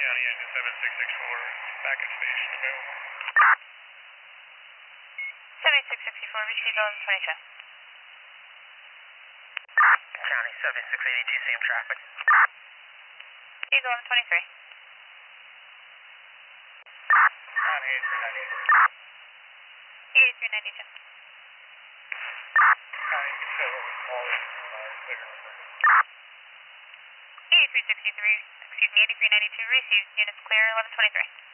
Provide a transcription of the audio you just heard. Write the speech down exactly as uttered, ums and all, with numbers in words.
County Engine seven six six four, back at station available. seventy-six sixty-four, receive eleven twenty-two. County seventy-six eighty-two, same traffic. Eagle eleven twenty-three. County eighty-three ninety-eight. eighty-three ninety-two. County control, all clear. eighty-three sixty-three, excuse me, eighty-three ninety-two, received, units clear, eleven twenty-three.